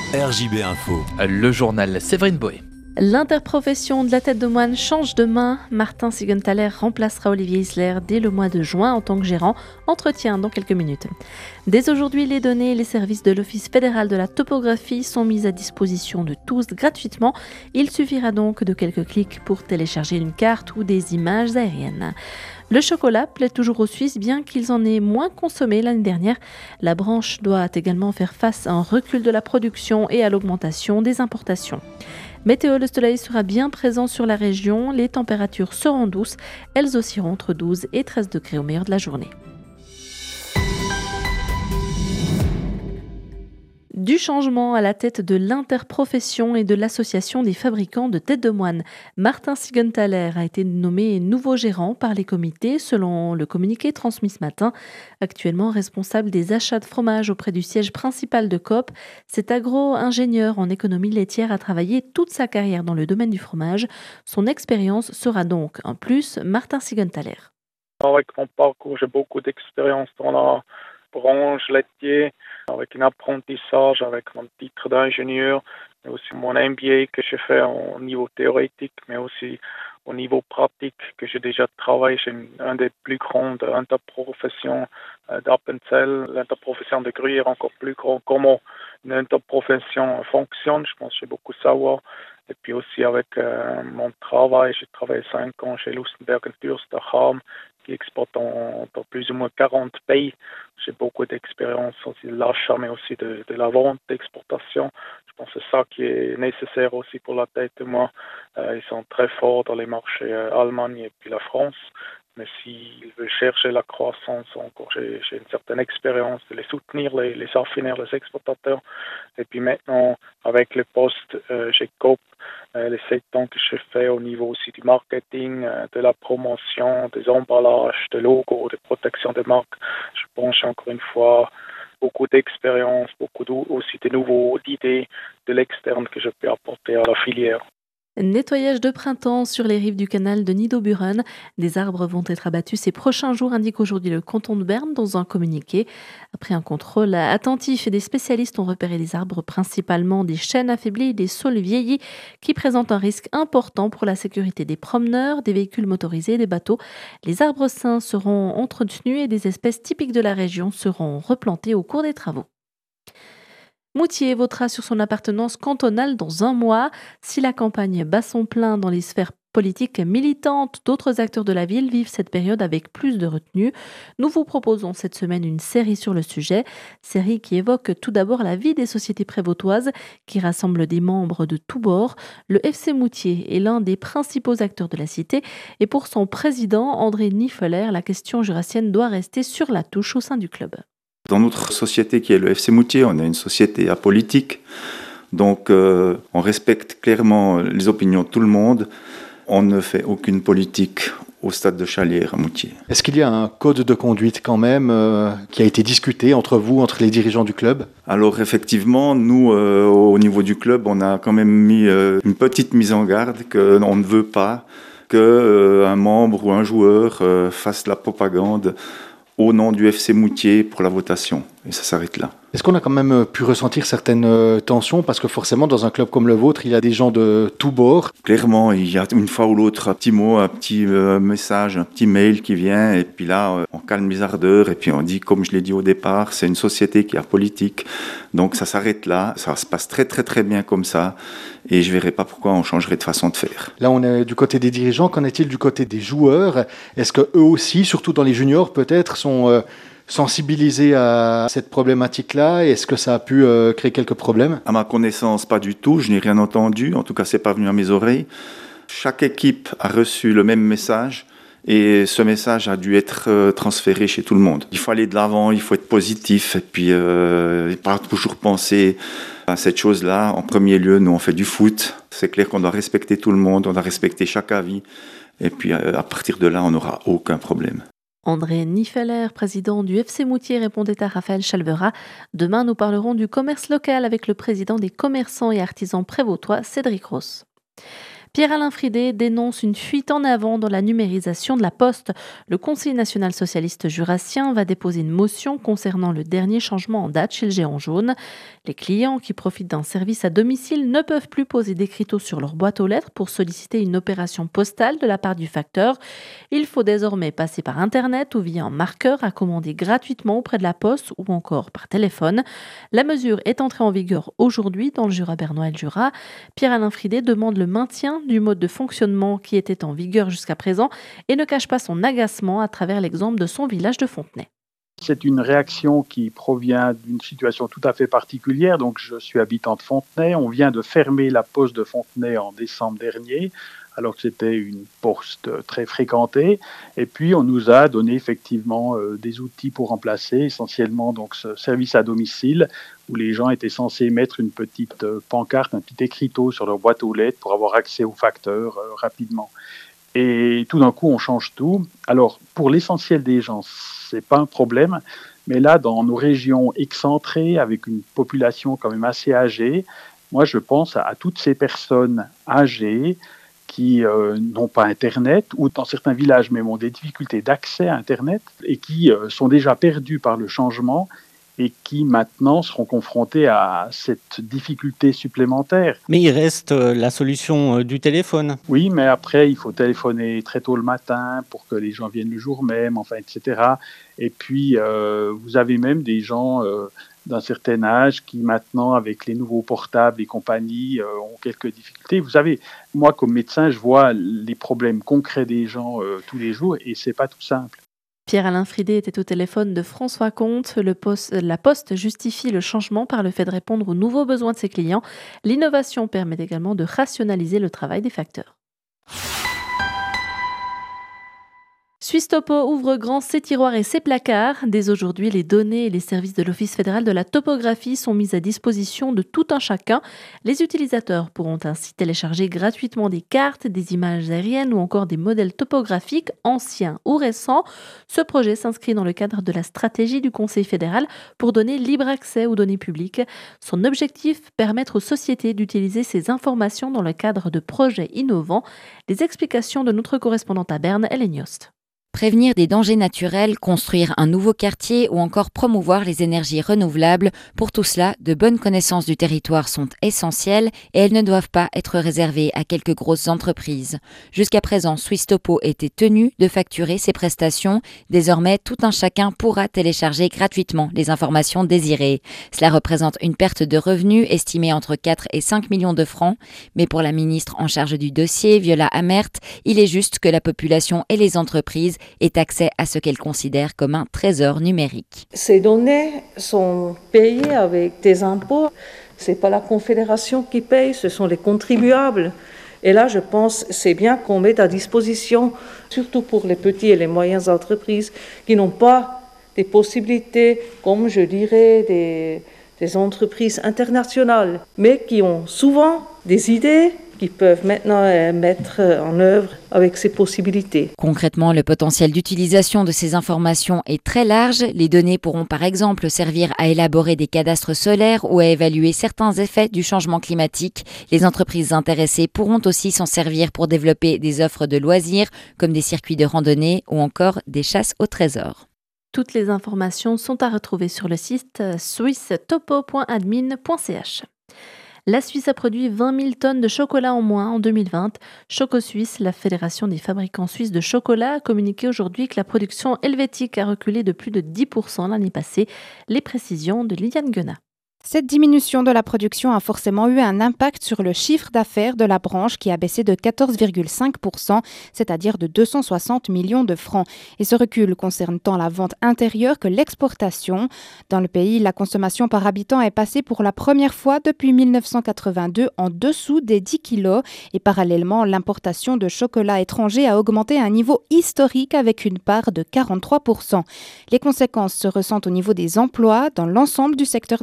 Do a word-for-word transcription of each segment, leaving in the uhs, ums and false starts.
R J B Info. Le journal Séverine Boé. L'interprofession de la tête de moine change de main. Martin Siegenthaler remplacera Olivier Isler dès le mois de juin en tant que gérant. Entretien dans quelques minutes. Dès aujourd'hui, les données et les services de l'Office fédéral de la topographie sont mis à disposition de tous gratuitement. Il suffira donc de quelques clics pour télécharger une carte ou des images aériennes. Le chocolat plaît toujours aux Suisses, bien qu'ils en aient moins consommé l'année dernière. La branche doit également faire face à un recul de la production et à l'augmentation des importations. Météo, le soleil sera bien présent sur la région. Les températures seront douces. Elles oscilleront entre douze et treize degrés au meilleur de la journée. Du changement à la tête de l'interprofession et de l'association des fabricants de têtes de moine. Martin Siegenthaler a été nommé nouveau gérant par les comités selon le communiqué transmis ce matin. Actuellement responsable des achats de fromage auprès du siège principal de Coop, cet agro-ingénieur en économie laitière a travaillé toute sa carrière dans le domaine du fromage. Son expérience sera donc un plus. Martin Siegenthaler. Avec mon parcours, j'ai beaucoup d'expérience dans la branche laitière, avec un apprentissage, avec mon titre d'ingénieur, mais aussi mon M B A que j'ai fait au niveau théorique, mais aussi au niveau pratique, que j'ai déjà travaillé chez une, une des plus grandes interprofessions euh, d'Appenzell, l'interprofession de Gruyère, encore plus grand, comment une interprofession fonctionne, je pense que j'ai beaucoup savoir. Et puis aussi avec euh, mon travail, j'ai travaillé cinq ans chez Lustenberg und Dürster qui exporte dans, dans plus ou moins quarante pays. J'ai beaucoup d'expérience aussi de l'achat, mais aussi de, de la vente, d'exportation. Je pense que c'est ça qui est nécessaire aussi pour la tête de moi. Euh, ils sont très forts dans les marchés euh, Allemagne et puis la France. Mais s'ils veulent chercher la croissance, encore j'ai, j'ai une certaine expérience de les soutenir, les, les affineurs, les exportateurs. Et puis maintenant, avec le poste euh, chez Coop, euh, les sept ans que j'ai fait au niveau aussi du marketing, euh, de la promotion, des emballages, de logos, de protection des marques, je pense encore une fois beaucoup d'expérience, beaucoup aussi de nouveaux idées de l'externe que je peux apporter à la filière. Nettoyage de printemps sur les rives du canal de Nidoburen. Des arbres vont être abattus ces prochains jours, indique aujourd'hui le canton de Berne dans un communiqué. Après un contrôle attentif, des spécialistes ont repéré les arbres, principalement des chênes affaiblis et des saules vieillis, qui présentent un risque important pour la sécurité des promeneurs, des véhicules motorisés et des bateaux. Les arbres sains seront entretenus et des espèces typiques de la région seront replantées au cours des travaux. Moutier votera sur son appartenance cantonale dans un mois. Si la campagne bat son plein dans les sphères politiques militantes, d'autres acteurs de la ville vivent cette période avec plus de retenue. Nous vous proposons cette semaine une série sur le sujet, série qui évoque tout d'abord la vie des sociétés prévôtoises qui rassemble des membres de tous bords. Le F C Moutier est l'un des principaux acteurs de la cité et pour son président, André Niffeler, la question jurassienne doit rester sur la touche au sein du club. Dans notre société qui est le F C Moutier, on est une société apolitique, donc euh, on respecte clairement les opinions de tout le monde. On ne fait aucune politique au stade de Chalières à Moutier. Est-ce qu'il y a un code de conduite quand même euh, qui a été discuté entre vous, entre les dirigeants du club ? Alors effectivement, nous, euh, au niveau du club, on a quand même mis euh, une petite mise en garde qu'on ne veut pas qu'un euh, membre ou un joueur euh, fasse la propagande au nom du F C Moutier pour la votation. Et ça s'arrête là. Est-ce qu'on a quand même pu ressentir certaines tensions ? Parce que forcément, dans un club comme le vôtre, il y a des gens de tous bords. Clairement, il y a une fois ou l'autre un petit mot, un petit euh, message, un petit mail qui vient. Et puis là, euh, on calme les ardeurs. Et puis on dit, comme je l'ai dit au départ, c'est une société qui est apolitique. Donc ça s'arrête là. Ça se passe très très très bien comme ça. Et je ne verrai pas pourquoi on changerait de façon de faire. Là, on est du côté des dirigeants. Qu'en est-il du côté des joueurs ? Est-ce qu'eux aussi, surtout dans les juniors peut-être, sont... Euh, sensibilisés à cette problématique-là? Est-ce que ça a pu euh, créer quelques problèmes? À ma connaissance, pas du tout. Je n'ai rien entendu. En tout cas, c'est pas venu à mes oreilles. Chaque équipe a reçu le même message et ce message a dû être euh, transféré chez tout le monde. Il faut aller de l'avant, il faut être positif et puis euh, pas toujours penser à cette chose-là. En premier lieu, nous, on fait du foot. C'est clair qu'on doit respecter tout le monde, on doit respecter chaque avis. Et puis, euh, à partir de là, on n'aura aucun problème. André Niffeler, président du F C Moutier, répondait à Raphaël Chalvera. Demain, nous parlerons du commerce local avec le président des commerçants et artisans prévôtois, Cédric Ross. Pierre-Alain Fridet dénonce une fuite en avant dans la numérisation de la Poste. Le Conseil national socialiste jurassien va déposer une motion concernant le dernier changement en date chez le géant jaune. Les clients qui profitent d'un service à domicile ne peuvent plus poser d'écriteaux sur leur boîte aux lettres pour solliciter une opération postale de la part du facteur. Il faut désormais passer par Internet ou via un marqueur à commander gratuitement auprès de la Poste ou encore par téléphone. La mesure est entrée en vigueur aujourd'hui dans le Jura bernois et le Jura. Pierre-Alain Fridet demande le maintien du mode de fonctionnement qui était en vigueur jusqu'à présent et ne cache pas son agacement à travers l'exemple de son village de Fontenay. C'est une réaction qui provient d'une situation tout à fait particulière. Donc, je suis habitant de Fontenay. On vient de fermer la poste de Fontenay en décembre dernier, alors que c'était une poste très fréquentée. Et puis, on nous a donné effectivement euh, des outils pour remplacer, essentiellement donc ce service à domicile, où les gens étaient censés mettre une petite euh, pancarte, un petit écriteau sur leur boîte aux lettres pour avoir accès au facteur euh, rapidement. Et tout d'un coup, on change tout. Alors, pour l'essentiel des gens, c'est pas un problème. Mais là, dans nos régions excentrées, avec une population quand même assez âgée, moi, je pense à, à toutes ces personnes âgées qui euh, n'ont pas Internet, ou dans certains villages même ont des difficultés d'accès à Internet, et qui euh, sont déjà perdus par le changement, et qui maintenant seront confrontés à cette difficulté supplémentaire. Mais il reste la solution du téléphone. Oui, mais après, il faut téléphoner très tôt le matin pour que les gens viennent le jour même, enfin, et cetera. Et puis, euh, vous avez même des gens euh, d'un certain âge qui maintenant, avec les nouveaux portables et compagnie, euh, ont quelques difficultés. Vous savez, moi, comme médecin, je vois les problèmes concrets des gens euh, tous les jours et c'est pas tout simple. Pierre-Alain Fridet était au téléphone de François Comte. Le poste, la Poste justifie le changement par le fait de répondre aux nouveaux besoins de ses clients. L'innovation permet également de rationaliser le travail des facteurs. Suisse Topo ouvre grand ses tiroirs et ses placards. Dès aujourd'hui, les données et les services de l'Office fédéral de la topographie sont mis à disposition de tout un chacun. Les utilisateurs pourront ainsi télécharger gratuitement des cartes, des images aériennes ou encore des modèles topographiques anciens ou récents. Ce projet s'inscrit dans le cadre de la stratégie du Conseil fédéral pour donner libre accès aux données publiques. Son objectif, permettre aux sociétés d'utiliser ces informations dans le cadre de projets innovants. Les explications de notre correspondante à Berne, Hélène Yost. Prévenir des dangers naturels, construire un nouveau quartier ou encore promouvoir les énergies renouvelables, pour tout cela, de bonnes connaissances du territoire sont essentielles et elles ne doivent pas être réservées à quelques grosses entreprises. Jusqu'à présent, Suisse Topo était tenu de facturer ces prestations. Désormais, tout un chacun pourra télécharger gratuitement les informations désirées. Cela représente une perte de revenus estimée entre quatre et cinq millions de francs. Mais pour la ministre en charge du dossier, Viola Amert, il est juste que la population et les entreprises aient accès à ce qu'elle considère comme un trésor numérique. Ces données sont payées avec des impôts. Ce n'est pas la Confédération qui paye, ce sont les contribuables. Et là, je pense que c'est bien qu'on mette à disposition, surtout pour les petites et les moyennes entreprises qui n'ont pas des possibilités, comme je dirais, des, des entreprises internationales, mais qui ont souvent des idées qui peuvent maintenant mettre en œuvre avec ces possibilités. Concrètement, le potentiel d'utilisation de ces informations est très large. Les données pourront par exemple servir à élaborer des cadastres solaires ou à évaluer certains effets du changement climatique. Les entreprises intéressées pourront aussi s'en servir pour développer des offres de loisirs, comme des circuits de randonnée ou encore des chasses au trésor. Toutes les informations sont à retrouver sur le site swiss topo point admin point c h. La Suisse a produit vingt mille tonnes de chocolat en moins en deux mille vingt. Choco Suisse, la fédération des fabricants suisses de chocolat, a communiqué aujourd'hui que la production helvétique a reculé de plus de dix pour cent l'année passée. Les précisions de Liliane Guenat. Cette diminution de la production a forcément eu un impact sur le chiffre d'affaires de la branche qui a baissé de quatorze virgule cinq pour cent, c'est-à-dire de deux cent soixante millions de francs. Et ce recul concerne tant la vente intérieure que l'exportation. Dans le pays, la consommation par habitant est passée pour la première fois depuis mille neuf cent quatre-vingt-deux en dessous des dix kilos. Et parallèlement, l'importation de chocolat étranger a augmenté à un niveau historique avec une part de quarante-trois pour cent. Les conséquences se ressentent au niveau des emplois dans l'ensemble du secteur d'activité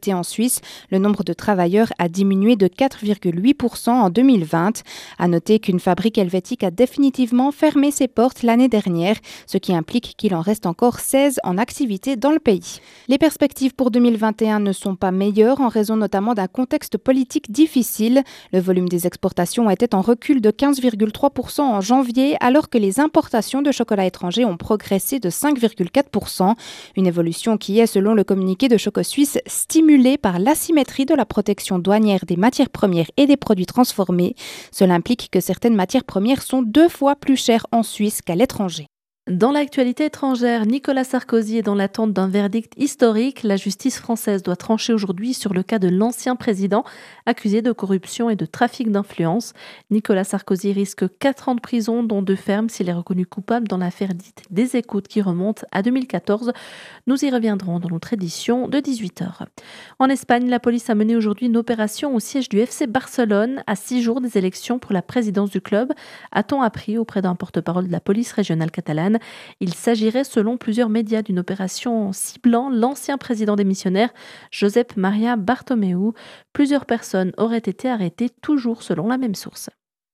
l'activité en Suisse. Le nombre de travailleurs a diminué de quatre virgule huit pour cent en deux mille vingt. À noter qu'une fabrique helvétique a définitivement fermé ses portes l'année dernière, ce qui implique qu'il en reste encore seize en activité dans le pays. Les perspectives pour deux mille vingt et un ne sont pas meilleures en raison notamment d'un contexte politique difficile. Le volume des exportations était en recul de quinze virgule trois pour cent en janvier, alors que les importations de chocolat étranger ont progressé de cinq virgule quatre pour cent. Une évolution qui est, selon le communiqué de Choco Suisse, stimulée par l'asymétrie de la protection douanière des matières premières et des produits transformés. Cela implique que certaines matières premières sont deux fois plus chères en Suisse qu'à l'étranger. Dans l'actualité étrangère, Nicolas Sarkozy est dans l'attente d'un verdict historique. La justice française doit trancher aujourd'hui sur le cas de l'ancien président accusé de corruption et de trafic d'influence. Nicolas Sarkozy risque quatre ans de prison, dont deux fermes s'il est reconnu coupable dans l'affaire dite des écoutes qui remonte à deux mille quatorze. Nous y reviendrons dans notre édition de dix-huit heures. En Espagne, la police a mené aujourd'hui une opération au siège du F C Barcelone à six jours des élections pour la présidence du club, a-t-on appris auprès d'un porte-parole de la police régionale catalane. Il s'agirait, selon plusieurs médias, d'une opération ciblant l'ancien président démissionnaire, Josep Maria Bartomeu. Plusieurs personnes auraient été arrêtées, toujours selon la même source.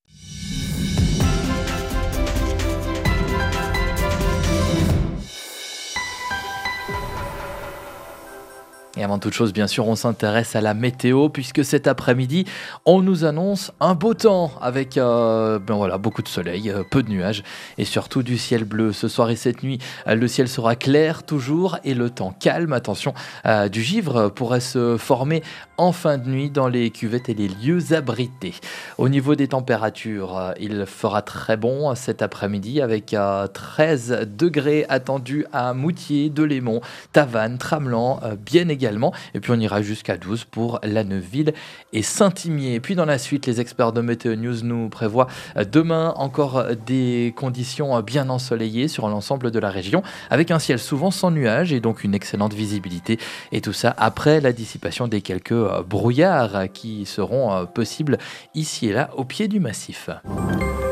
Et avant toute chose, bien sûr, on s'intéresse à la météo puisque cet après-midi, on nous annonce un beau temps avec euh, ben voilà, beaucoup de soleil, euh, peu de nuages et surtout du ciel bleu. Ce soir et cette nuit, euh, le ciel sera clair toujours et le temps calme. Attention, euh, du givre pourrait se former en fin de nuit dans les cuvettes et les lieux abrités. Au niveau des températures, euh, il fera très bon cet après-midi avec euh, treize degrés attendus à Moutier, Delémont, Tavannes, Tramelan, euh, bien également. Et puis on ira jusqu'à douze pour La Neuville et Saint-Imier. Et puis dans la suite, les experts de Météo News nous prévoient demain encore des conditions bien ensoleillées sur l'ensemble de la région, avec un ciel souvent sans nuages et donc une excellente visibilité. Et tout ça après la dissipation des quelques brouillards qui seront possibles ici et là au pied du massif.